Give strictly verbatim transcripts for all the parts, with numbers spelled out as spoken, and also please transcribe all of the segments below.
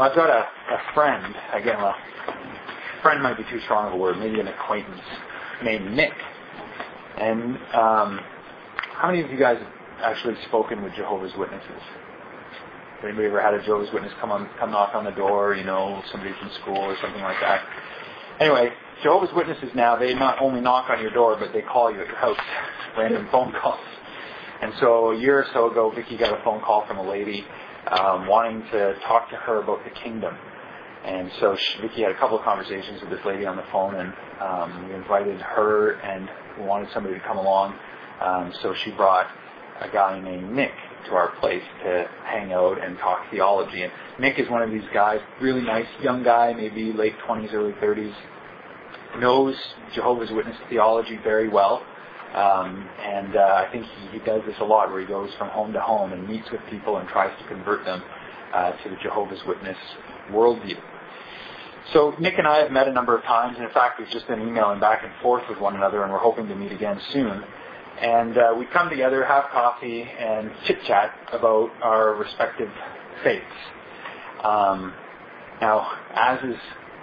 I've got a, a friend, again, well, friend might be too strong of a word, maybe an acquaintance, named Nick. And um, how many of you guys have actually spoken with Jehovah's Witnesses? Anybody ever had a Jehovah's Witness come on, come knock on the door, you know, somebody from school or something like that? Anyway, Jehovah's Witnesses now, they not only knock on your door, but they call you at your house, random phone calls. And so a year or so ago, Vicky got a phone call from a lady um, wanting to talk to her about the kingdom. And so she, Vicky had a couple of conversations with this lady on the phone, and um, we invited her and we wanted somebody to come along. Um, so she brought a guy named Nick to our place to hang out and talk theology. And Nick is one of these guys, really nice young guy, maybe late twenties, early thirties, knows Jehovah's Witness theology very well. Um, and uh, I think he, he does this a lot, where he goes from home to home and meets with people and tries to convert them uh, to the Jehovah's Witness worldview. So Nick and I have met a number of times, and in fact we've just been emailing back and forth with one another, and we're hoping to meet again soon. And uh, we come together, have coffee, and chit-chat about our respective faiths. Um, now, as is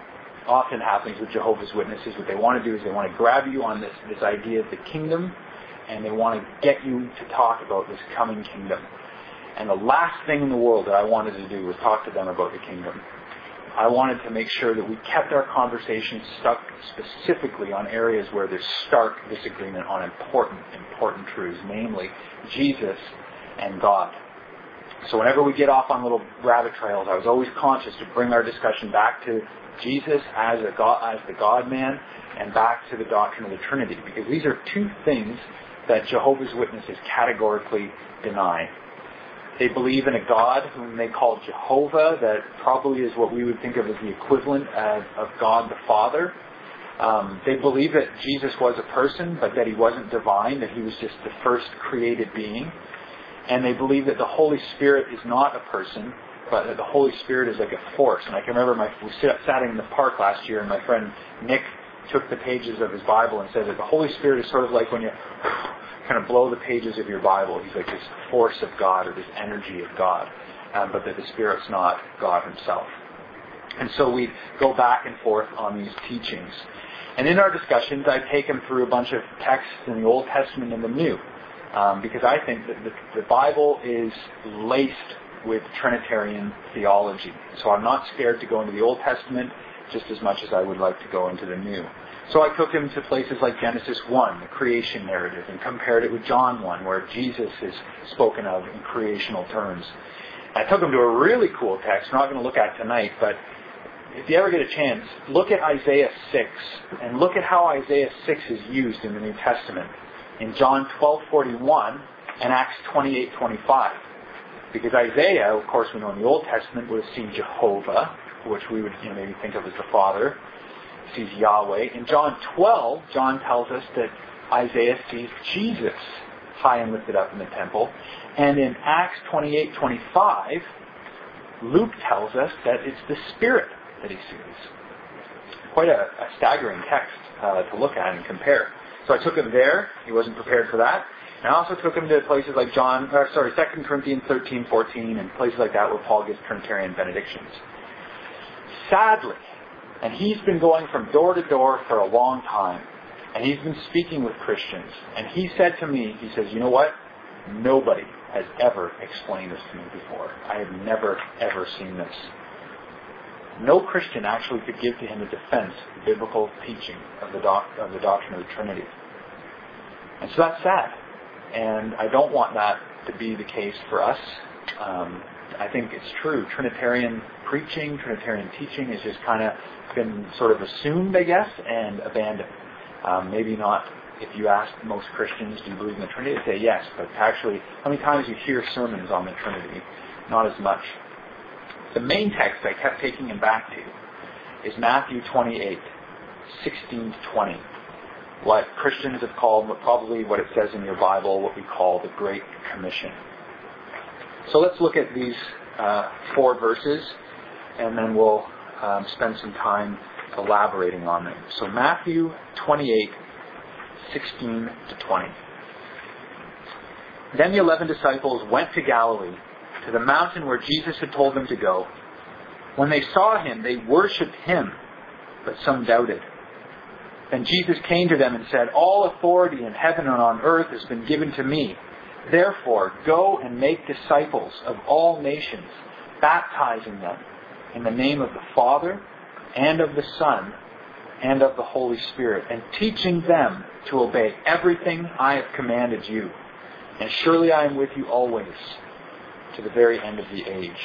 often happens with Jehovah's Witnesses, what they want to do is they want to grab you on this, this idea of the kingdom, and they want to get you to talk about this coming kingdom. And the last thing in the world that I wanted to do was talk to them about the kingdom. I wanted to make sure that we kept our conversation stuck specifically on areas where there's stark disagreement on important, important truths, namely Jesus and God. So whenever we get off on little rabbit trails, I was always conscious to bring our discussion back to Jesus as a God, as the God-man, and back to the doctrine of the Trinity, because these are two things that Jehovah's Witnesses categorically deny. They believe in a God whom they call Jehovah, that probably is what we would think of as the equivalent of, of God the Father. Um, they believe that Jesus was a person, but that he wasn't divine, that he was just the first created being. And they believe that the Holy Spirit is not a person, but that the Holy Spirit is like a force. And I can remember my, we sat in the park last year, and my friend Nick took the pages of his Bible and said that the Holy Spirit is sort of like when you kind of blow the pages of your Bible. He's like this force of God, or this energy of God, um, but that the Spirit's not God himself. And so we go back and forth on these teachings. And in our discussions, I take them through a bunch of texts in the Old Testament and the New, um, because I think that the, the Bible is laced with Trinitarian theology. So I'm not scared to go into the Old Testament just as much as I would like to go into the New. So I took him to places like Genesis one, the creation narrative, and compared it with John one, where Jesus is spoken of in creational terms. I took him to a really cool text, we're not going to look at tonight, but if you ever get a chance, look at Isaiah six, and look at how Isaiah six is used in the New Testament. In John twelve forty-one and Acts twenty-eight twenty-five. Because Isaiah, of course we know in the Old Testament, would have seen Jehovah, which we would you know, maybe think of as the Father. Sees Yahweh. In John twelve, John tells us that Isaiah sees Jesus high and lifted up in the temple. And in Acts twenty-eight twenty-five, Luke tells us that it's the Spirit that he sees. Quite a, a staggering text uh, to look at and compare. So I took him there. He wasn't prepared for that. And I also took him to places like John, or sorry, Second Corinthians thirteen fourteen, and places like that where Paul gives Trinitarian benedictions. Sadly, and he's been going from door to door for a long time. And he's been speaking with Christians. And he said to me, he says, you know what? Nobody has ever explained this to me before. I have never, ever seen this. No Christian actually could give to him a defense of the biblical teaching of the, doc, of the doctrine of the Trinity. And so that's sad. And I don't want that to be the case for us. Um, I think it's true. Trinitarian preaching, Trinitarian teaching has just kind of been sort of assumed, I guess, and abandoned. Um, maybe not. If you ask most Christians, do you believe in the Trinity? They say yes, but actually, how many times you hear sermons on the Trinity? Not as much. The main text I kept taking him back to is Matthew twenty-eight, sixteen to twenty. What Christians have called, probably what it says in your Bible, what we call the Great Commission. So let's look at these uh, four verses, and then we'll um, spend some time elaborating on them. So Matthew twenty-eight, sixteen to twenty. Then the eleven disciples went to Galilee, to the mountain where Jesus had told them to go. When they saw him, they worshipped him, but some doubted. Then Jesus came to them and said, "All authority in heaven and on earth has been given to me. Therefore, go and make disciples of all nations, baptizing them in the name of the Father and of the Son and of the Holy Spirit, and teaching them to obey everything I have commanded you. And surely I am with you always, to the very end of the age."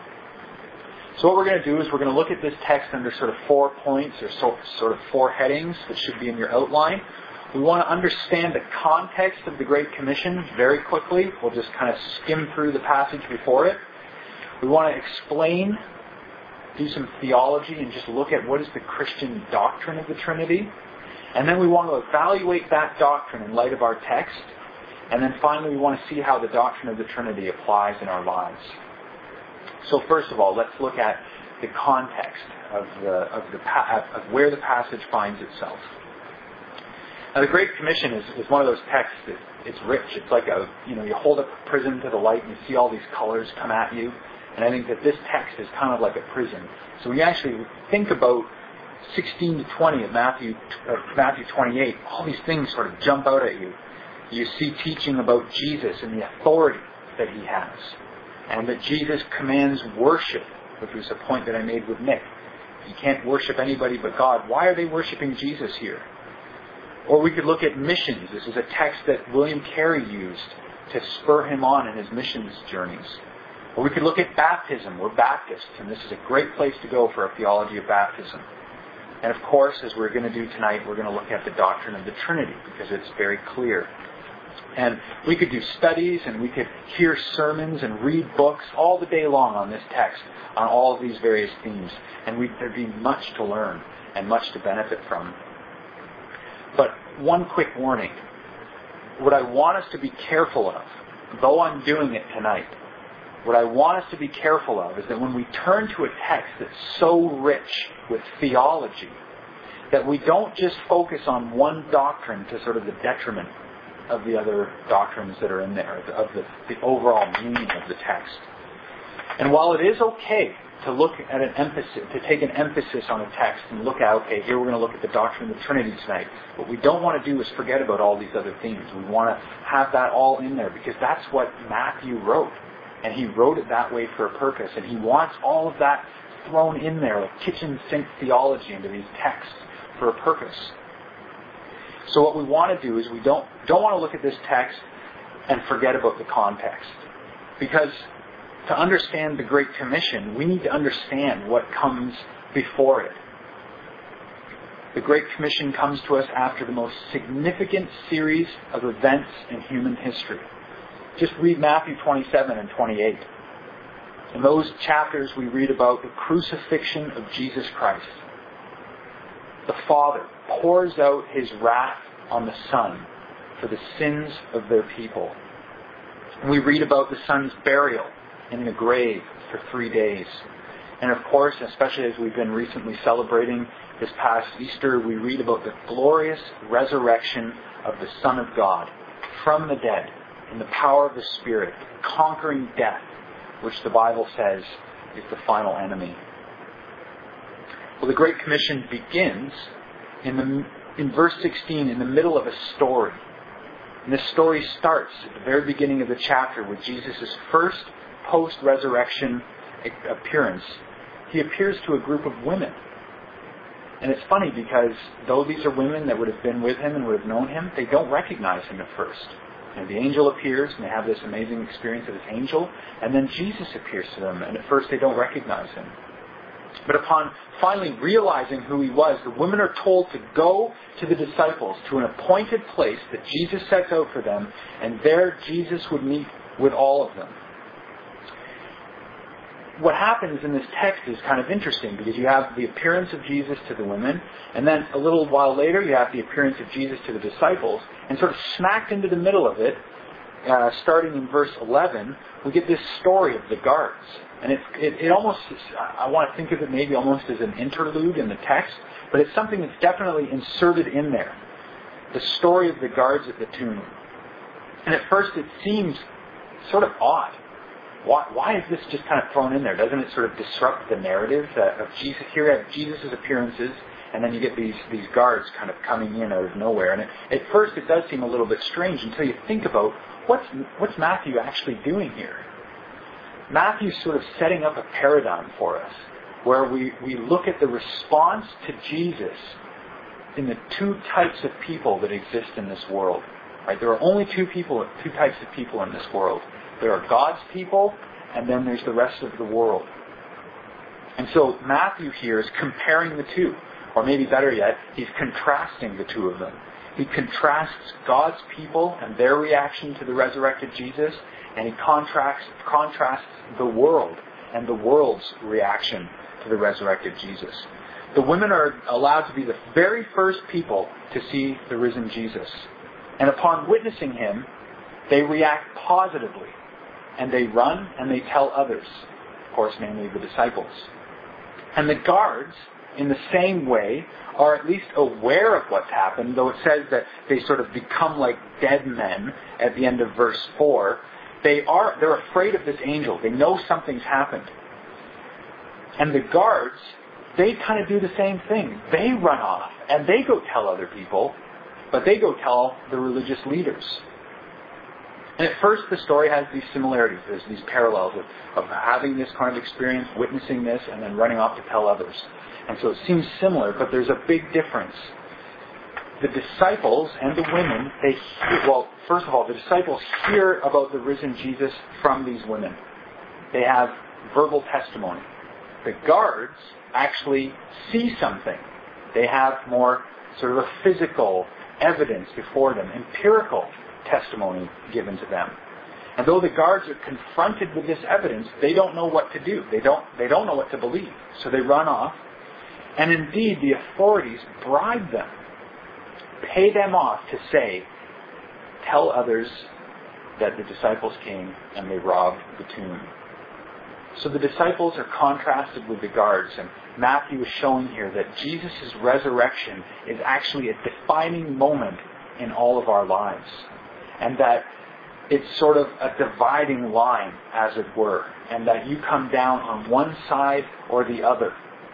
So what we're going to do is we're going to look at this text under sort of four points, or so, sort of four headings that should be in your outline. We want to understand the context of the Great Commission very quickly. We'll just kind of skim through the passage before it. We want to explain, do some theology, and just look at what is the Christian doctrine of the Trinity. And then we want to evaluate that doctrine in light of our text. And then finally we want to see how the doctrine of the Trinity applies in our lives. So first of all, let's look at the context of the of the of where the passage finds itself. Now, the Great Commission is, is one of those texts that it's rich. It's like a you know you hold up a prism to the light and you see all these colors come at you. And I think that this text is kind of like a prism. So when you actually think about sixteen to twenty of Matthew of Matthew twenty-eight, all these things sort of jump out at you. You see teaching about Jesus and the authority that he has. And that Jesus commands worship, which was a point that I made with Nick. You can't worship anybody but God. Why are they worshiping Jesus here? Or we could look at missions. This is a text that William Carey used to spur him on in his missions journeys. Or we could look at baptism. We're Baptists, and this is a great place to go for a theology of baptism. And of course, as we're going to do tonight, we're going to look at the doctrine of the Trinity, because it's very clear. And we could do studies, and we could hear sermons and read books all the day long on this text, on all of these various themes. And we, there'd be much to learn and much to benefit from. But one quick warning. What I want us to be careful of, though I'm doing it tonight, what I want us to be careful of is that when we turn to a text that's so rich with theology, that we don't just focus on one doctrine to sort of the detriment of the other doctrines that are in there, of the, the overall meaning of the text. And while it is okay to look at an emphasis, to take an emphasis on a text and look at, okay, here we're going to look at the doctrine of the Trinity tonight, what we don't want to do is forget about all these other themes. We want to have that all in there, because that's what Matthew wrote. And he wrote it that way for a purpose. And he wants all of that thrown in there, like kitchen sink theology into these texts for a purpose. So what we want to do is we don't don't want to look at this text and forget about the context. Because to understand the Great Commission, we need to understand what comes before it. The Great Commission comes to us after the most significant series of events in human history. Just read Matthew twenty-seven and twenty-eight. In those chapters we read about the crucifixion of Jesus Christ. The Father pours out his wrath on the Son for the sins of their people. And we read about the Son's burial in the grave for three days. And of course, especially as we've been recently celebrating this past Easter, we read about the glorious resurrection of the Son of God from the dead in the power of the Spirit, conquering death, which the Bible says is the final enemy. Well, the Great Commission begins in the in verse sixteen, in the middle of a story. And this story starts at the very beginning of the chapter with Jesus' first post-resurrection appearance. He appears to a group of women. And it's funny because though these are women that would have been with him and would have known him, they don't recognize him at first. And the angel appears, and they have this amazing experience of this angel, and then Jesus appears to them, and at first they don't recognize him. But upon finally realizing who he was, the women are told to go to the disciples, to an appointed place that Jesus sets out for them, and there Jesus would meet with all of them. What happens in this text is kind of interesting, because you have the appearance of Jesus to the women, and then a little while later you have the appearance of Jesus to the disciples, and sort of smacked into the middle of it, uh, starting in verse eleven, we get this story of the guards. And it's, it, it almost, I want to think of it maybe almost as an interlude in the text, but it's something that's definitely inserted in there. The story of the guards at the tomb. And at first it seems sort of odd. why, why is this just kind of thrown in there? Doesn't it sort of disrupt the narrative uh, of Jesus? Here you have Jesus' appearances, and then you get these, these guards kind of coming in out of nowhere. And it, at first it does seem a little bit strange until you think about what's, what's Matthew actually doing here. Matthew's sort of setting up a paradigm for us where we, we look at the response to Jesus in the two types of people that exist in this world. Right? There are only two people, two types of people in this world. There are God's people, and then there's the rest of the world. And so Matthew here is comparing the two. Or maybe better yet, he's contrasting the two of them. He contrasts God's people and their reaction to the resurrected Jesus, and he contrasts, contrasts the world and the world's reaction to the resurrected Jesus. The women are allowed to be the very first people to see the risen Jesus. And upon witnessing him, they react positively. And they run and they tell others. Of course, namely the disciples. And the guards, in the same way, are at least aware of what's happened, though it says that they sort of become like dead men at the end of verse four. They are, they're afraid of this angel. They know something's happened. And the guards, they kind of do the same thing. They run off and they go tell other people, but they go tell the religious leaders. And at first the story has these similarities. There's these parallels of, of having this kind of experience, witnessing this, and then running off to tell others. And so it seems similar, but there's a big difference. The disciples and the women, they hear, well, first of all, the disciples hear about the risen Jesus from these women. They have verbal testimony. The guards actually see something. They have more sort of a physical evidence before them, empirical testimony given to them. And though the guards are confronted with this evidence, they don't know what to do. They don't, they don't know what to believe. So they run off. And indeed, the authorities bribe them, pay them off to say, tell others that the disciples came and they robbed the tomb. So the disciples are contrasted with the guards, and Matthew is showing here that Jesus' resurrection is actually a defining moment in all of our lives. And that it's sort of a dividing line, as it were, and that you come down on one side or the other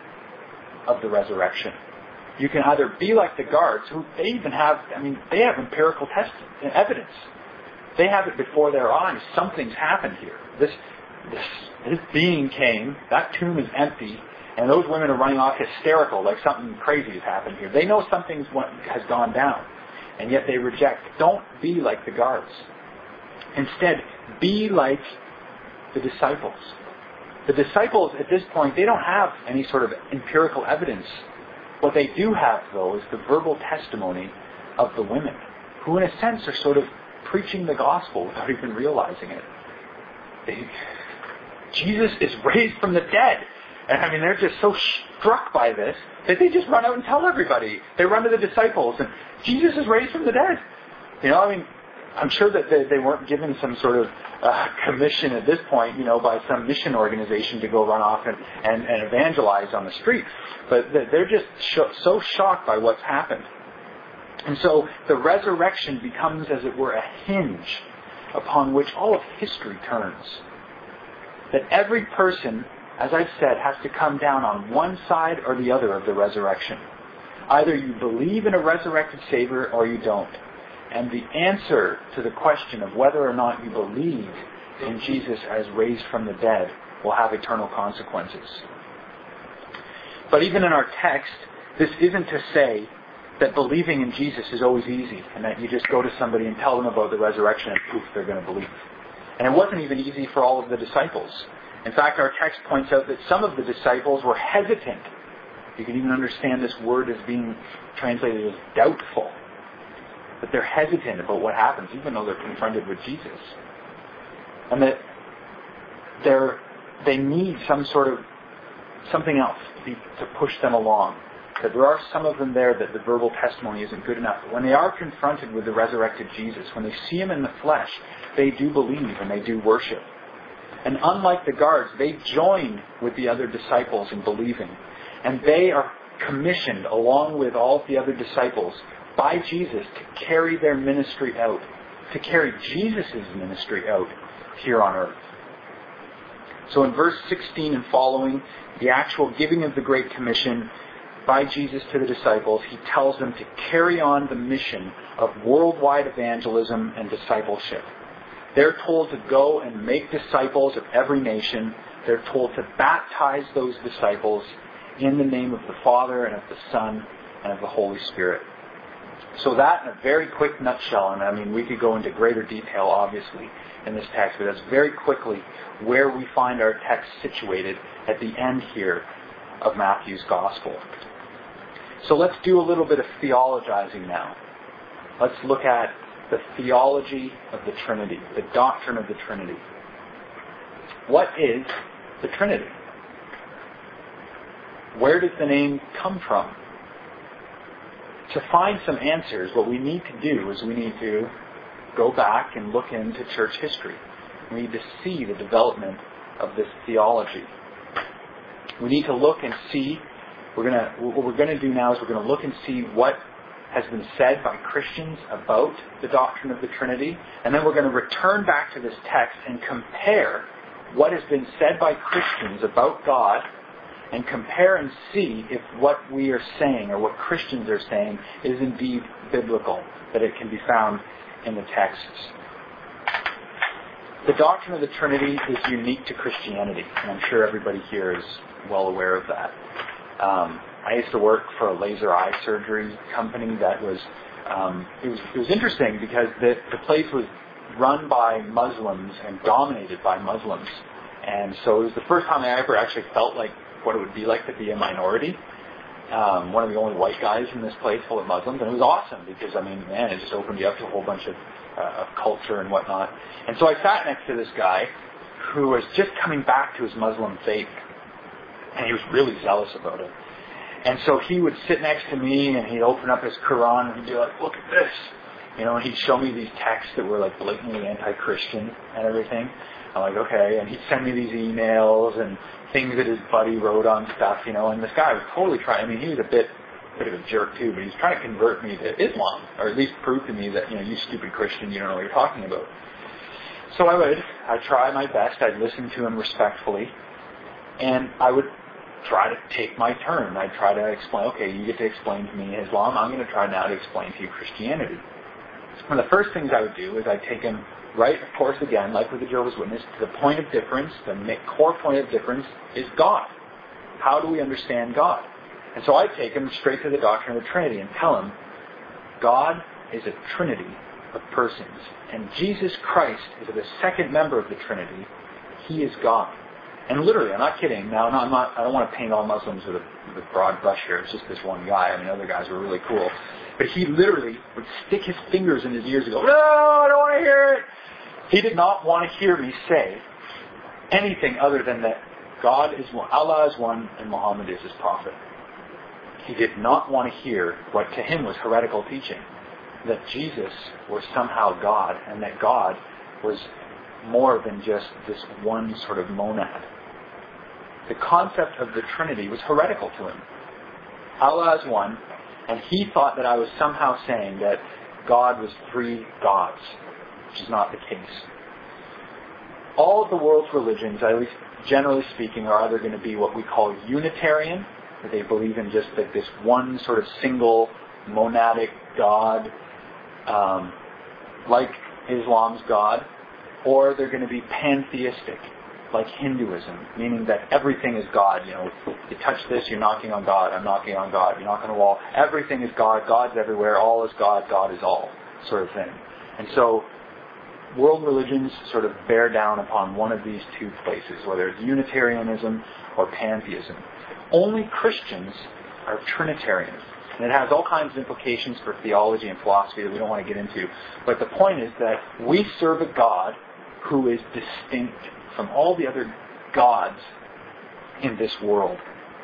of the resurrection. You can either be like the guards, who they even have, I mean, they have empirical test evidence. They have it before their eyes. Something's happened here. This, this, this being came, that tomb is empty, and those women are running off hysterical, like something crazy has happened here. They know something has gone down, and yet they reject. Don't be like the guards. Instead, be like the disciples. The disciples, at this point, they don't have any sort of empirical evidence. What they do have, though, is the verbal testimony of the women, who in a sense are sort of preaching the gospel without even realizing it. They, Jesus is raised from the dead. And I mean, they're just so struck by this that they just run out and tell everybody. They run to the disciples, and Jesus is raised from the dead. You know, I mean, I'm sure that they, they weren't given some sort of uh, commission at this point, you know, by some mission organization to go run off and, and, and evangelize on the street. But they're just sh- so shocked by what's happened. And so the resurrection becomes, as it were, a hinge upon which all of history turns. That every person, as I've said, has to come down on one side or the other of the resurrection. Either you believe in a resurrected Savior or you don't. And the answer to the question of whether or not you believe in Jesus as raised from the dead will have eternal consequences. But even in our text, this isn't to say that believing in Jesus is always easy and that you just go to somebody and tell them about the resurrection and poof, they're going to believe. And it wasn't even easy for all of the disciples. In fact, our text points out that some of the disciples were hesitant. You can even understand this word as being translated as doubtful. That they're hesitant about what happens, even though they're confronted with Jesus. And that they're, they need some sort of, something else to, be, to push them along. That there are some of them there that the verbal testimony isn't good enough. But when they are confronted with the resurrected Jesus, when they see him in the flesh, they do believe and they do worship. And unlike the guards, they join with the other disciples in believing. And they are commissioned, along with all of the other disciples, by Jesus to carry their ministry out. To carry Jesus' ministry out here on earth. So in verse sixteen and following, the actual giving of the Great Commission by Jesus to the disciples, he tells them to carry on the mission of worldwide evangelism and discipleship. They're told to go and make disciples of every nation. They're told to baptize those disciples in the name of the Father and of the Son and of the Holy Spirit. So that in a very quick nutshell, and I mean we could go into greater detail obviously in this text, but that's very quickly where we find our text situated at the end here of Matthew's Gospel. So let's do a little bit of theologizing now. Let's look at the theology of the Trinity, the doctrine of the Trinity. What is the Trinity? Where does the name come from? To find some answers, what we need to do is we need to go back and look into church history. We need to see the development of this theology. We need to look and see, we're gonna, what we're going to do now is we're going to look and see what has been said by Christians about the doctrine of the Trinity, and then we're going to return back to this text and compare what has been said by Christians about God, and compare and see if what we are saying or what Christians are saying is indeed biblical, that it can be found in the texts. The doctrine of the Trinity is unique to Christianity, and I'm sure everybody here is well aware of that. Um, I used to work for a laser eye surgery company that was, um, it was, it was interesting because the, the place was run by Muslims and dominated by Muslims. And so it was the first time I ever actually felt like what it would be like to be a minority. Um, one of the only white guys in this place full of Muslims. And it was awesome because, I mean, man, it just opened you up to a whole bunch of, uh, of culture and whatnot. And so I sat next to this guy who was just coming back to his Muslim faith. And he was really zealous about it. And so he would sit next to me and he'd open up his Quran and he'd be like, look at this. You know, and he'd show me these texts that were like blatantly anti-Christian and everything. I'm like, okay. And he'd send me these emails and things that his buddy wrote on stuff, you know. And this guy was totally trying, I mean, he was a bit, bit of a jerk too, but he was trying to convert me to Islam, or at least prove to me that, you know, you stupid Christian, you don't know what you're talking about. So I would, I'd try my best. I'd listen to him respectfully. And I would try to take my turn. I'd try to explain, okay, you get to explain to me Islam. I'm going to try now to explain to you Christianity. One of the first things I would do is I'd take him right, of course, again, like with the Jehovah's Witness, to the point of difference. The core point of difference is God. How do we understand God? And so I'd take him straight to the doctrine of the Trinity and tell him, God is a trinity of persons. And Jesus Christ is the second member of the Trinity. He is God. And literally, I'm not kidding. Now, no, I'm not, I don't want to paint all Muslims with a, with a broad brush here. It's just this one guy. I mean, other guys were really cool. But he literally would stick his fingers in his ears and go, no, I don't want to hear it. He did not want to hear me say anything other than that God is one, Allah is one, and Muhammad is his prophet. He did not want to hear what to him was heretical teaching, that Jesus was somehow God, and that God was more than just this one sort of monad. The concept of the Trinity was heretical to him. Allah is one, and he thought that I was somehow saying that God was three gods, which is not the case. All of the world's religions, at least generally speaking, are either going to be what we call Unitarian, where they believe in just like this one sort of single monadic God, um, like Islam's God, or they're going to be pantheistic, like Hinduism, meaning that everything is God. You know, you touch this, you're knocking on God. I'm knocking on God. You knock on a wall. Everything is God. God's everywhere. All is God. God is all, sort of thing. And so, world religions sort of bear down upon one of these two places, whether it's Unitarianism or pantheism. Only Christians are Trinitarian. And it has all kinds of implications for theology and philosophy that we don't want to get into. But the point is that we serve a God who is distinct from all the other gods in this world.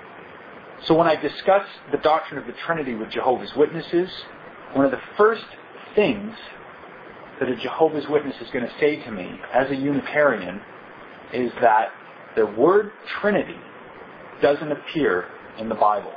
So when I discuss the doctrine of the Trinity with Jehovah's Witnesses, one of the first things that a Jehovah's Witness is going to say to me as a Unitarian is that the word Trinity doesn't appear in the Bible.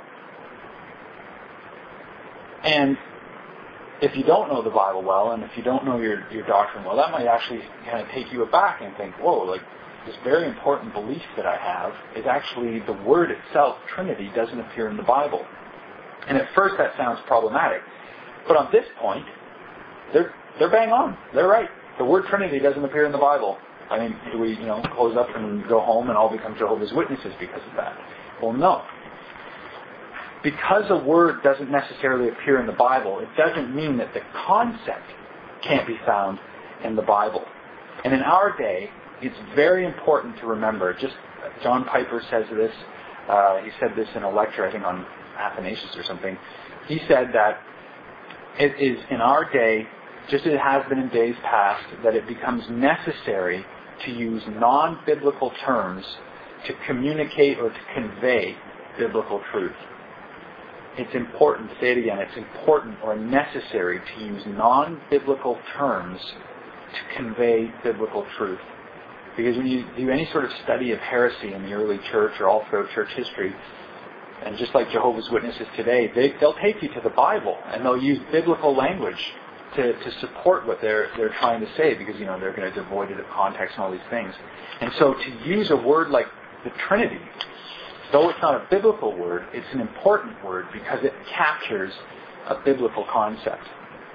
And if you don't know the Bible well, and if you don't know your, your doctrine well, that might actually kind of take you aback and think, whoa, like, this very important belief that I have is actually the word itself, Trinity, doesn't appear in the Bible. And at first that sounds problematic. But on this point, they're they're bang on. They're right. The word Trinity doesn't appear in the Bible. I mean, do we, you know, close up and go home and all become Jehovah's Witnesses because of that? Well, no. Because a word doesn't necessarily appear in the Bible, it doesn't mean that the concept can't be found in the Bible. And in our day, it's very important to remember, just John Piper says this, uh, he said this in a lecture, I think on Athanasius or something. He said that it is in our day, just as it has been in days past, that it becomes necessary to use non-biblical terms to communicate or to convey biblical truth. It's important, to say it again, it's important or necessary to use non-biblical terms to convey biblical truth. Because when you do any sort of study of heresy in the early church or all throughout church history, and just like Jehovah's Witnesses today, they, they'll take you to the Bible and they'll use biblical language to, to support what they're they're trying to say, because you know they're going to devoid it of context and all these things. And so to use a word like the Trinity, though it's not a biblical word, it's an important word because it captures a biblical concept.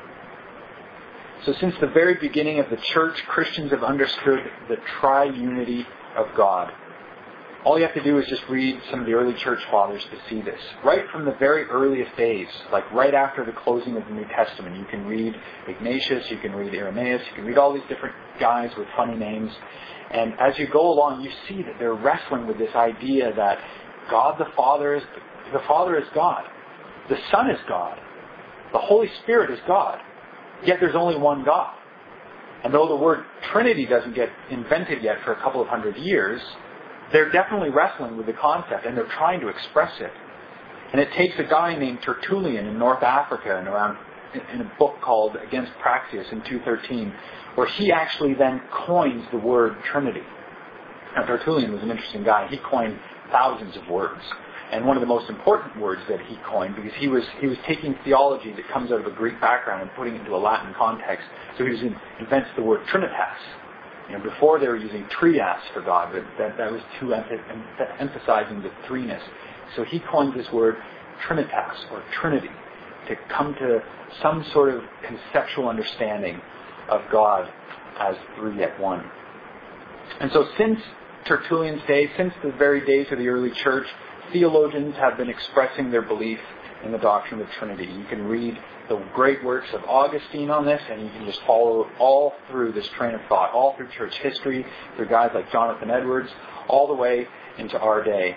So since the very beginning of the church, Christians have understood the triunity of God. All you have to do is just read some of the early church fathers to see this. Right from the very earliest days, like right after the closing of the New Testament, you can read Ignatius, you can read Irenaeus, you can read all these different guys with funny names. And as you go along, you see that they're wrestling with this idea that God the Father is the Father is God. The Son is God. The Holy Spirit is God. Yet there's only one God. And though the word Trinity doesn't get invented yet for a couple of hundred years, they're definitely wrestling with the concept and they're trying to express it. And it takes a guy named Tertullian in North Africa and around in a book called Against Praxeas in two thirteen, where he actually then coins the word Trinity. Now Tertullian was an interesting guy. He coined thousands of words. And one of the most important words that he coined, because he was he was taking theology that comes out of a Greek background and putting it into a Latin context. So he was in, invents the word Trinitas. You know, before they were using trias for God, but that, that was too emph- emphasizing the threeness. So he coined this word Trinitas, or Trinity, to come to some sort of conceptual understanding of God as three yet one. And so since Tertullian's day, since the very days of the early church, theologians have been expressing their belief in the doctrine of the Trinity. You can read the great works of Augustine on this, and you can just follow all through this train of thought, all through church history, through guys like Jonathan Edwards, all the way into our day.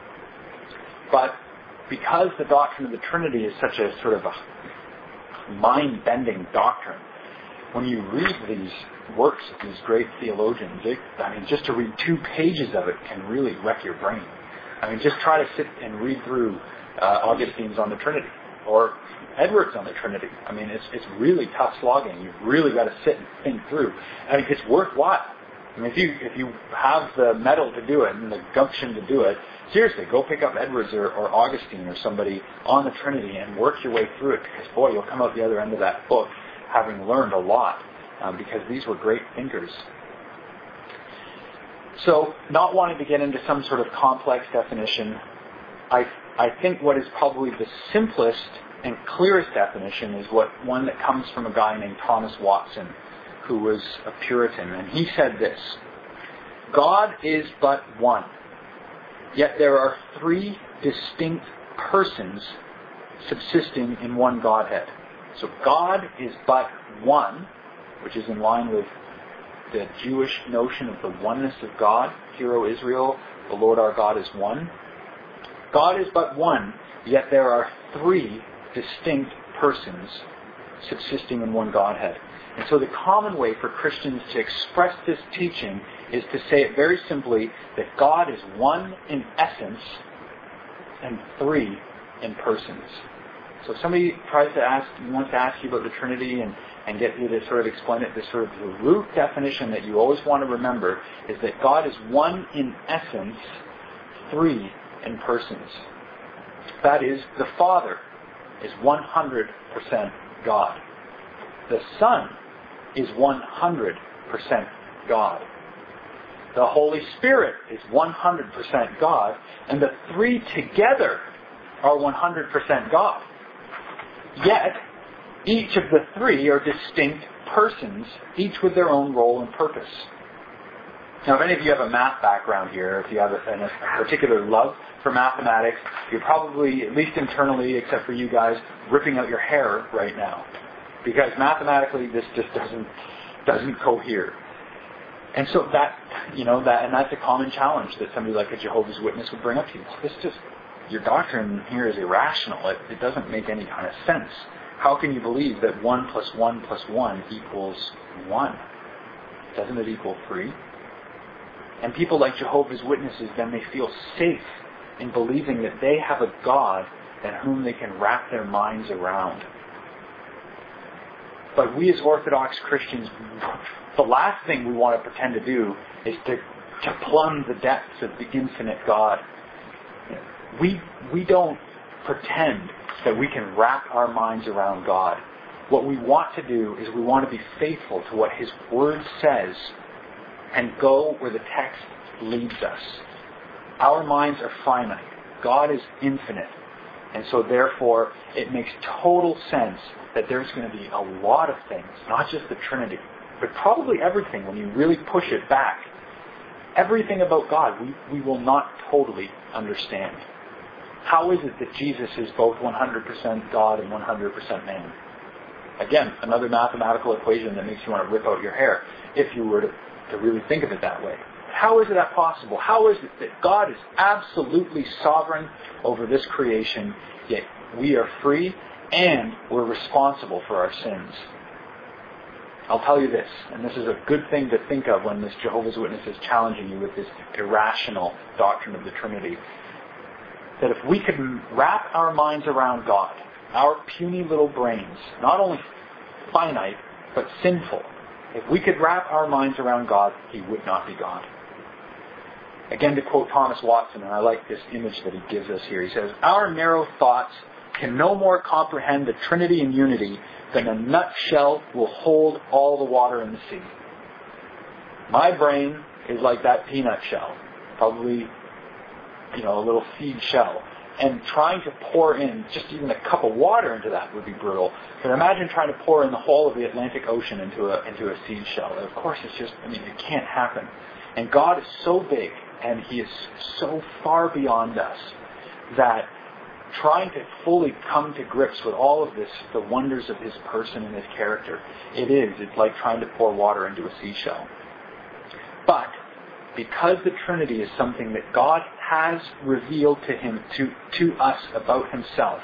But because the doctrine of the Trinity is such a sort of a mind-bending doctrine, when you read these works of these great theologians, it, I mean, just to read two pages of it can really wreck your brain. I mean, just try to sit and read through uh, Augustine's on the Trinity, or Edwards on the Trinity. I mean, it's it's really tough slogging. You've really got to sit and think through. I mean, it's worthwhile. I mean, if you if you have the mettle to do it and the gumption to do it, seriously, go pick up Edwards or, or Augustine or somebody on the Trinity and work your way through it, because boy, you'll come out the other end of that book having learned a lot, um, because these were great thinkers. So, not wanting to get into some sort of complex definition, I I think what is probably the simplest and clearest definition is what one that comes from a guy named Thomas Watson, who was a Puritan, and he said this: God is but one, yet there are three distinct persons subsisting in one Godhead. So God is but one, which is in line with the Jewish notion of the oneness of God. Hear, O Israel, the Lord our God is one. God is but one, yet there are three distinct persons subsisting in one Godhead. And so the common way for Christians to express this teaching is to say it very simply, that God is one in essence and three in persons. So if somebody tries to ask, wants to ask you about the Trinity and, and get you to sort of explain it, this sort of the root definition that you always want to remember is that God is one in essence, three in persons. That is, the Father is one hundred percent God. The Son is one hundred percent God. The Holy Spirit is one hundred percent God, and the three together are one hundred percent God. Yet, each of the three are distinct persons, each with their own role and purpose. Now, if any of you have a math background here, if you have a, a particular love for mathematics, you're probably, at least internally, except for you guys, ripping out your hair right now. Because mathematically, this just doesn't doesn't cohere. And so that, you know, that, and that's a common challenge that somebody like a Jehovah's Witness would bring up to you. This just, your doctrine here is irrational. It, it doesn't make any kind of sense. How can you believe that one plus one plus one equals one? Doesn't it equal three? And people like Jehovah's Witnesses, then they feel safe in believing that they have a God in whom they can wrap their minds around. But we as Orthodox Christians, the last thing we want to pretend to do is to, to plumb the depths of the infinite God. We, we don't pretend that we can wrap our minds around God. What we want to do is we want to be faithful to what His Word says and go where the text leads us. Our minds are finite. God is infinite. And so therefore, it makes total sense that there's going to be a lot of things, not just the Trinity, but probably everything when you really push it back. Everything about God we, we will not totally understand. How is it that Jesus is both one hundred percent God and one hundred percent man? Again, another mathematical equation that makes you want to rip out your hair if you were to, to really think of it that way. How is that possible? How is it that God is absolutely sovereign over this creation, yet we are free and we're responsible for our sins? I'll tell you this, and this is a good thing to think of when this Jehovah's Witness is challenging you with this irrational doctrine of the Trinity, that if we could wrap our minds around God, our puny little brains, not only finite, but sinful, if we could wrap our minds around God, He would not be God. Again, to quote Thomas Watson, and I like this image that he gives us here, he says, "Our narrow thoughts can no more comprehend the Trinity and unity than a nutshell will hold all the water in the sea." My brain is like that peanut shell, probably, you know, a little seed shell. And trying to pour in just even a cup of water into that would be brutal. But imagine trying to pour in the whole of the Atlantic Ocean into a into a seed shell. Of course, it's just, I mean, it can't happen. And God is so big, and He is so far beyond us, that trying to fully come to grips with all of this, the wonders of His person and His character, it is. It's like trying to pour water into a seashell. But because the Trinity is something that God has revealed to him, to, to us about Himself,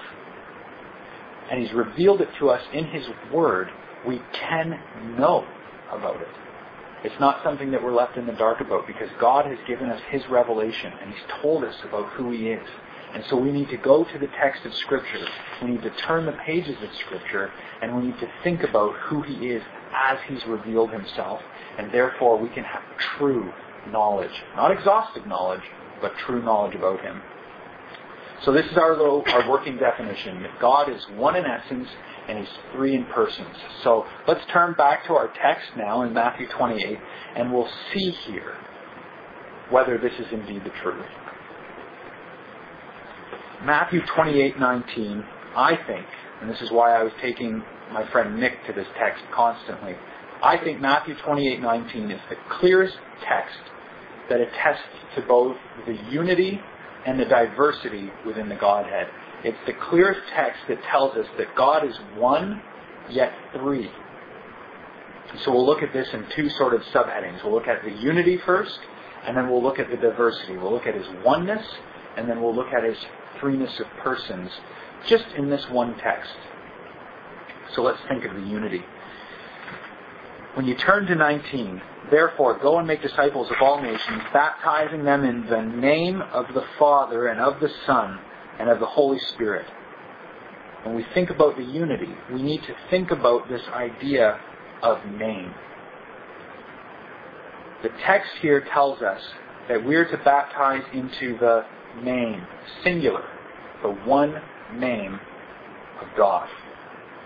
and He's revealed it to us in His Word, we can know about it. It's not something that we're left in the dark about, because God has given us His revelation, and He's told us about who He is. And so we need to go to the text of Scripture, we need to turn the pages of Scripture, and we need to think about who He is as He's revealed Himself, and therefore we can have true knowledge. Not exhaustive knowledge, but true knowledge about Him. So this is our little, our working definition, that God is one in essence and He's three in persons. So let's turn back to our text now in Matthew twenty-eight, and we'll see here whether this is indeed the truth. Matthew twenty-eight nineteen, I think, and this is why I was taking my friend Nick to this text constantly, I think Matthew twenty-eight nineteen is the clearest text that attests to both the unity and the diversity within the Godhead. It's the clearest text that tells us that God is one, yet three. So we'll look at this in two sort of subheadings. We'll look at the unity first, and then we'll look at the diversity. We'll look at His oneness, and then we'll look at His threeness of persons, just in this one text. So let's think of the unity. When you turn to nineteen, "Therefore, go and make disciples of all nations, baptizing them in the name of the Father and of the Son and of the Holy Spirit." When we think about the unity, we need to think about this idea of name. The text here tells us that we are to baptize into the name, singular, the one name of God.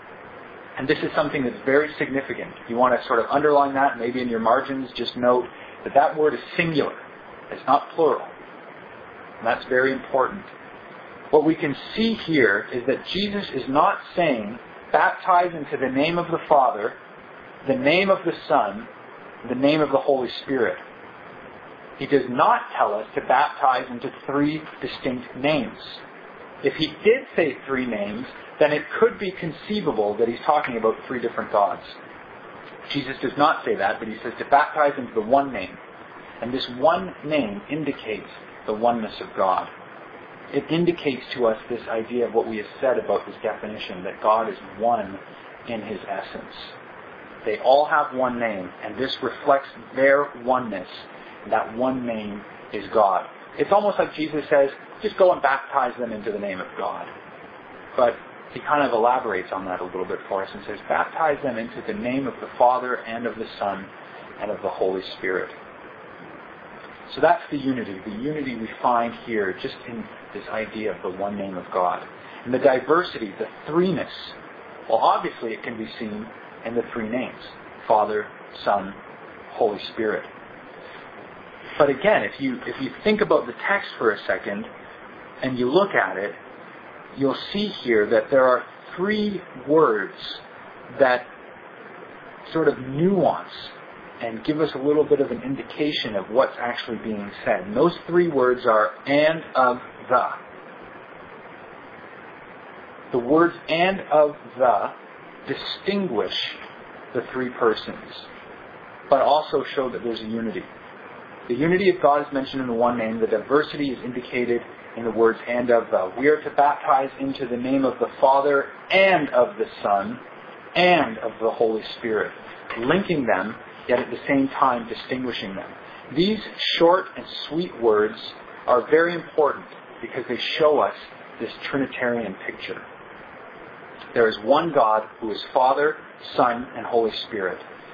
And this is something that's very significant. If you want to sort of underline that, maybe in your margins, just note that that word is singular. It's not plural. And that's very important. What we can see here is that Jesus is not saying, baptize into the name of the Father, the name of the Son, the name of the Holy Spirit. He does not tell us to baptize into three distinct names. If he did say three names, then it could be conceivable that he's talking about three different gods. Jesus does not say that, but he says to baptize into the one name. And this one name indicates the oneness of God. It indicates to us this idea of what we have said about this definition, that God is one in his essence. They all have one name, and this reflects their oneness. That one name is God. It's almost like Jesus says, just go and baptize them into the name of God. But he kind of elaborates on that a little bit for us and says, baptize them into the name of the Father and of the Son and of the Holy Spirit. So that's the unity. The unity we find here just in this idea of the one name of God. And the diversity, the threeness, well, obviously it can be seen in the three names. Father, Son, Holy Spirit. But again, if you if you think about the text for a second and you look at it, you'll see here that there are three words that sort of nuance and give us a little bit of an indication of what's actually being said. And those three words are and, of, the. The words and, of, the distinguish the three persons, but also show that there's a unity. The unity of God is mentioned in the one name. The diversity is indicated in the words and, of, the. We are to baptize into the name of the Father and of the Son and of the Holy Spirit, linking them, yet at the same time distinguishing them. These short and sweet words are very important because they show us this Trinitarian picture. There is one God who is Father, Son, and Holy Spirit.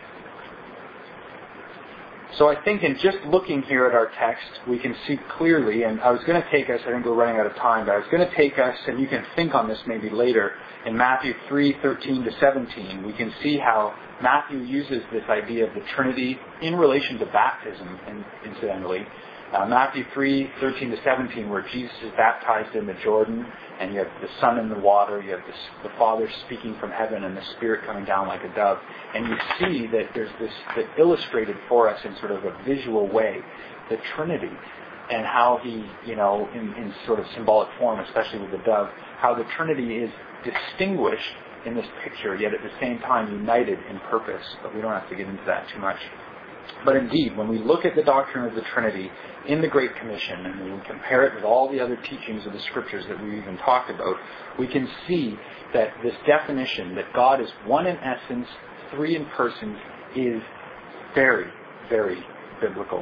So I think in just looking here at our text, we can see clearly, and I was going to take us, I think we're running out of time, but I was going to take us, and you can think on this maybe later, in Matthew three, thirteen to seventeen, we can see how Matthew uses this idea of the Trinity in relation to baptism, incidentally. Uh, Matthew three, thirteen to seventeen, where Jesus is baptized in the Jordan, and you have the Son in the water, you have the, the Father speaking from heaven, and the Spirit coming down like a dove. And you see that there's this that illustrated for us in sort of a visual way, the Trinity, and how he, you know, in, in sort of symbolic form, especially with the dove, how the Trinity is distinguished in this picture, yet at the same time united in purpose. But we don't have to get into that too much. But indeed, when we look at the doctrine of the Trinity in the Great Commission, and we compare it with all the other teachings of the Scriptures that we've even talked about, we can see that this definition, that God is one in essence, three in persons, is very, very biblical.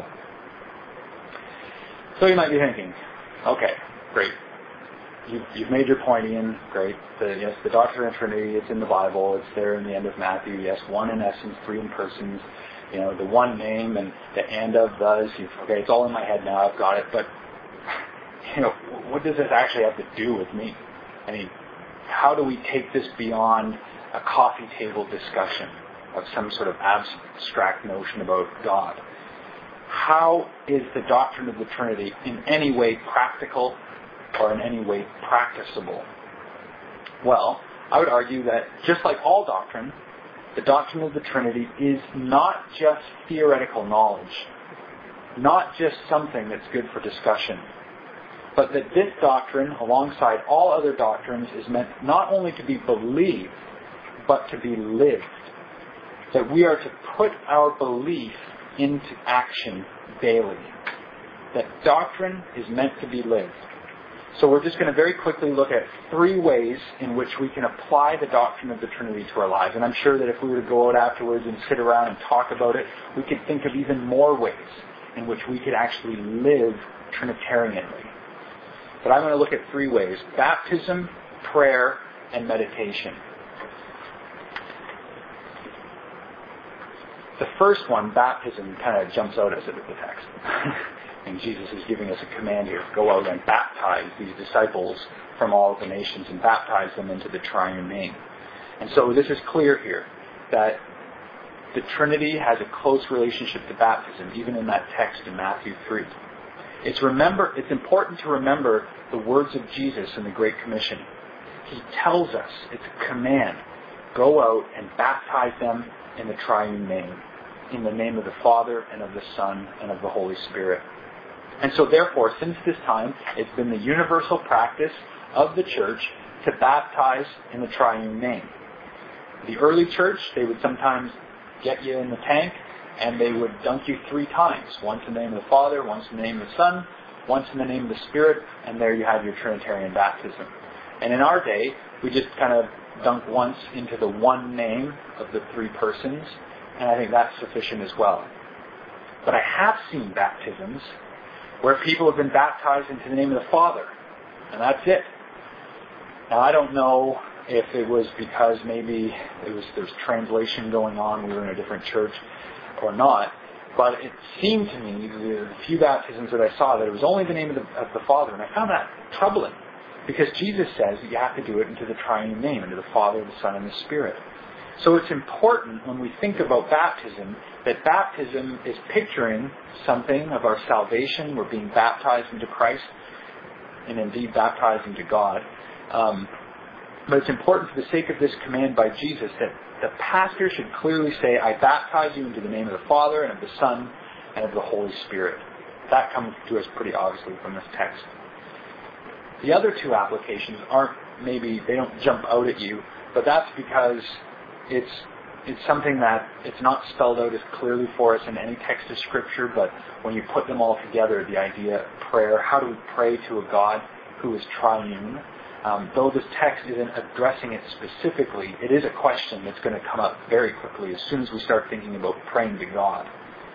So you might be thinking, okay, great. You've, you've made your point, Ian. Great. The, yes, the doctrine of the Trinity, it's in the Bible. It's there in the end of Matthew. Yes, one in essence, three in persons. You know, the one name and the and, of, those. Okay, it's all in my head now. I've got it. But, you know, what does this actually have to do with me? I mean, how do we take this beyond a coffee table discussion of some sort of abstract notion about God? How is the doctrine of the Trinity in any way practical or in any way practicable? Well, I would argue that just like all doctrine, the doctrine of the Trinity is not just theoretical knowledge, not just something that's good for discussion, but that this doctrine, alongside all other doctrines, is meant not only to be believed, but to be lived. That we are to put our belief into action daily. That doctrine is meant to be lived. So we're just going to very quickly look at three ways in which we can apply the doctrine of the Trinity to our lives. And I'm sure that if we were to go out afterwards and sit around and talk about it, we could think of even more ways in which we could actually live Trinitarianly. But I'm going to look at three ways: baptism, prayer, and meditation. The first one, baptism, kind of jumps out at us in the text. And Jesus is giving us a command here: go out and baptize these disciples from all the nations and baptize them into the triune name. And so this is clear here, that the Trinity has a close relationship to baptism, even in that text in Matthew three. It's remember. It's important to remember the words of Jesus in the Great Commission. He tells us, it's a command, go out and baptize them in the triune name, in the name of the Father and of the Son and of the Holy Spirit. And so therefore, since this time, it's been the universal practice of the church to baptize in the triune name. The early church, they would sometimes get you in the tank and they would dunk you three times. Once in the name of the Father, once in the name of the Son, once in the name of the Spirit, and there you have your Trinitarian baptism. And in our day, we just kind of dunk once into the one name of the three persons, and I think that's sufficient as well. But I have seen baptisms where people have been baptized into the name of the Father, and that's it. Now, I don't know if it was because maybe it was there's translation going on, we were in a different church, or not, but it seemed to me, the few baptisms that I saw, that it was only the name of the, of the Father, and I found that troubling, because Jesus says that you have to do it into the triune name, into the Father, the Son, and the Spirit. So it's important when we think about baptism that baptism is picturing something of our salvation. We're being baptized into Christ and indeed baptized into God. Um, but it's important for the sake of this command by Jesus that the pastor should clearly say, I baptize you into the name of the Father and of the Son and of the Holy Spirit. That comes to us pretty obviously from this text. The other two applications aren't maybe, they don't jump out at you, but that's because It's it's something that it's not spelled out as clearly for us in any text of Scripture, but when you put them all together, the idea of prayer, how do we pray to a God who is triune? Um, though this text isn't addressing it specifically, it is a question that's going to come up very quickly as soon as we start thinking about praying to God.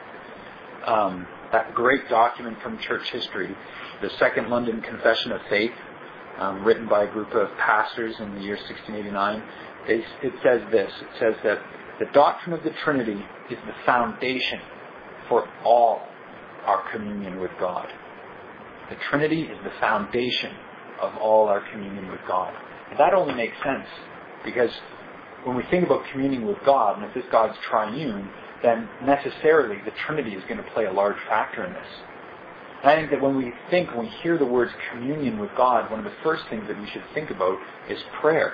Um, that great document from church history, the Second London Confession of Faith, um, written by a group of pastors in the year sixteen eighty-nine, It says this, it says that the doctrine of the Trinity is the foundation for all our communion with God. The Trinity is the foundation of all our communion with God. And that only makes sense because when we think about communing with God, and if this God's triune, then necessarily the Trinity is going to play a large factor in this. And I think that when we think, when we hear the words communion with God, one of the first things that we should think about is prayer.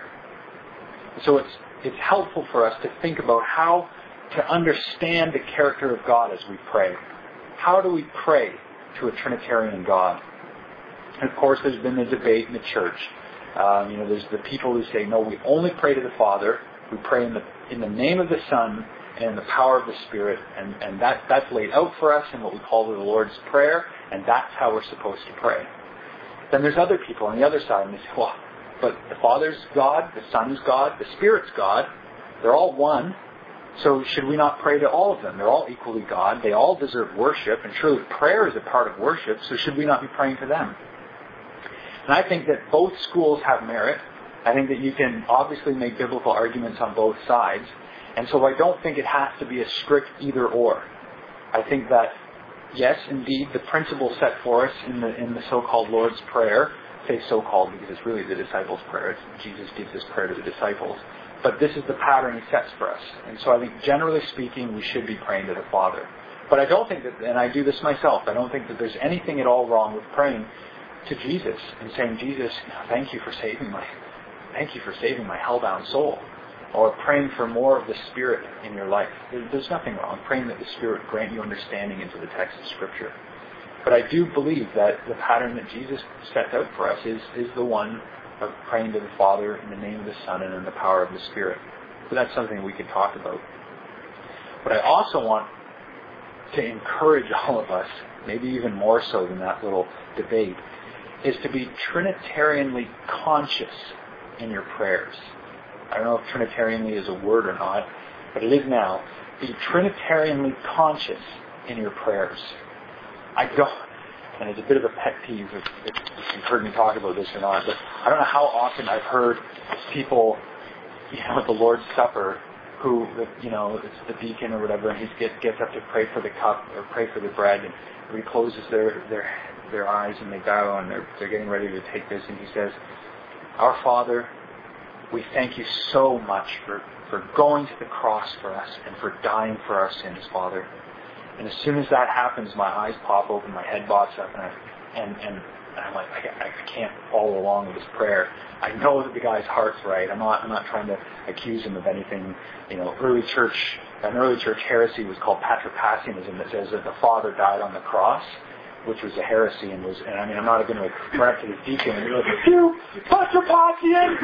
So it's it's helpful for us to think about how to understand the character of God as we pray. How do we pray to a Trinitarian God? And of course, there's been a debate in the church. Um, you know, there's the people who say, no, we only pray to the Father. We pray in the in the name of the Son and in the power of the Spirit, and and that that's laid out for us in what we call the Lord's Prayer, and that's how we're supposed to pray. Then there's other people on the other side, and they say, well, but the Father's God, the Son's God, the Spirit's God. They're all one. So should we not pray to all of them? They're all equally God. They all deserve worship. And surely prayer is a part of worship. So should we not be praying to them? And I think that both schools have merit. I think that you can obviously make biblical arguments on both sides. And so I don't think it has to be a strict either or. I think that, yes, indeed, the principle set for us in the in the so-called Lord's Prayer, say so-called because it's really the disciples' prayer. It's, Jesus gives this prayer to the disciples. But this is the pattern he sets for us. And so I think generally speaking, we should be praying to the Father. But I don't think that, and I do this myself, I don't think that there's anything at all wrong with praying to Jesus and saying, Jesus, thank you for saving my, thank you for saving my hellbound soul. Or praying for more of the Spirit in your life. There's nothing wrong. Praying that the Spirit grant you understanding into the text of Scripture. But I do believe that the pattern that Jesus sets out for us is, is the one of praying to the Father in the name of the Son and in the power of the Spirit. But that's something we could talk about. But I also want to encourage all of us, maybe even more so than that little debate, is to be Trinitarianly conscious in your prayers. I don't know if Trinitarianly is a word or not, but it is now. Be Trinitarianly conscious in your prayers. I don't, and it's a bit of a pet peeve if, if you've heard me talk about this or not, but I don't know how often I've heard people, you know, at the Lord's Supper, who, you know, it's the deacon or whatever, and he gets, gets up to pray for the cup or pray for the bread, and he closes their, their, their eyes and they bow and they're, they're getting ready to take this, and he says, Our Father, we thank you so much for, for going to the cross for us and for dying for our sins, Father. And as soon as that happens, my eyes pop open, my head bobs up, and, I, and, and I'm like, I, I can't follow along with this prayer. I know that the guy's heart's right. I'm not, I'm not trying to accuse him of anything. You know, early church, an early church heresy was called Patripassianism, that says that the Father died on the cross, which was a heresy, and was, and I mean, I'm not going to correct the deacon and be like, you Patripassian,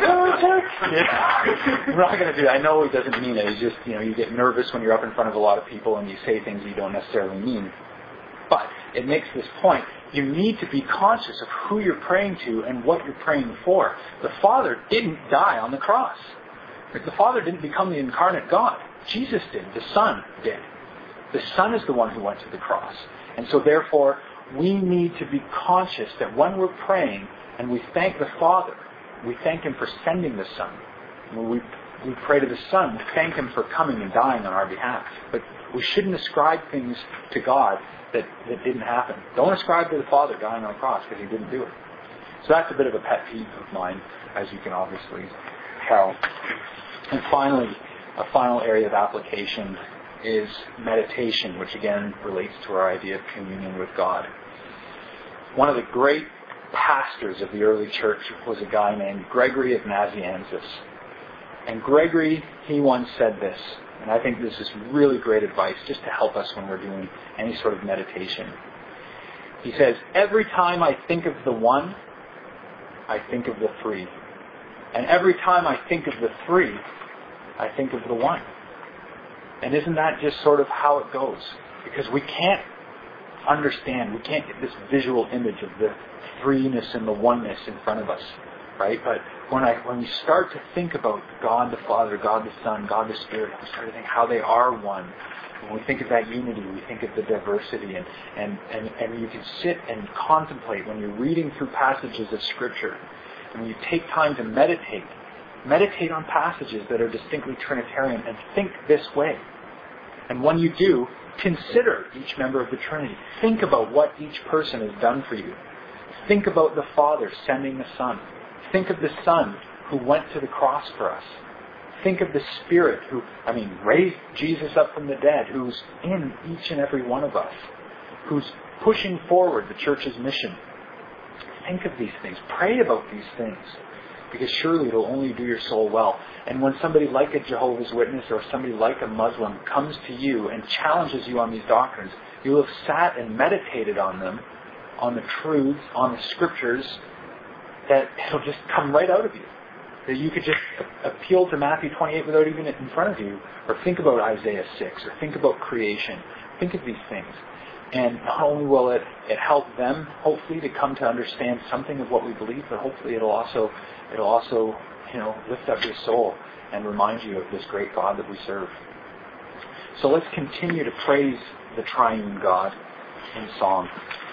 yeah. We're not going to do that. I know he doesn't mean it. He's just, you know, you get nervous when you're up in front of a lot of people and you say things you don't necessarily mean. But it makes this point. You need to be conscious of who you're praying to and what you're praying for. The Father didn't die on the cross. The Father didn't become the incarnate God. Jesus did. The Son did. The Son is the one who went to the cross. And so therefore, we need to be conscious that when we're praying and we thank the Father, we thank Him for sending the Son. When we, we pray to the Son, we thank Him for coming and dying on our behalf. But we shouldn't ascribe things to God that, that didn't happen. Don't ascribe to the Father dying on the cross because He didn't do it. So that's a bit of a pet peeve of mine, as you can obviously tell. And finally, a final area of application is meditation, which again relates to our idea of communion with God. One of the great pastors of the early church was a guy named Gregory of Nazianzus. And Gregory, he once said this, and I think this is really great advice just to help us when we're doing any sort of meditation. He says, every time I think of the one, I think of the three. And every time I think of the three, I think of the one. And isn't that just sort of how it goes? Because we can't understand, we can't get this visual image of the threeness and the oneness in front of us, right? But when I when we start to think about God the Father, God the Son, God the Spirit, we start to think how they are one. When we think of that unity, we think of the diversity, and, and, and, and you can sit and contemplate when you're reading through passages of Scripture, and when you take time to meditate, meditate on passages that are distinctly Trinitarian and think this way. And when you do, consider each member of the Trinity. Think about what each person has done for you. Think about the Father sending the Son. Think of the Son who went to the cross for us. Think of the Spirit who, I mean, raised Jesus up from the dead, who's in each and every one of us, who's pushing forward the church's mission. Think of these things. Pray about these things. Because surely it'll only do your soul well. And when somebody like a Jehovah's Witness or somebody like a Muslim comes to you and challenges you on these doctrines, you'll have sat and meditated on them, on the truths, on the Scriptures, that it'll just come right out of you. That you could just appeal to Matthew twenty-eight without even it in front of you, or think about Isaiah six, or think about creation. Think of these things. And not only will it, it help them, hopefully, to come to understand something of what we believe, but hopefully it'll also, it'll also, you know, lift up your soul and remind you of this great God that we serve. So let's continue to praise the triune God in song.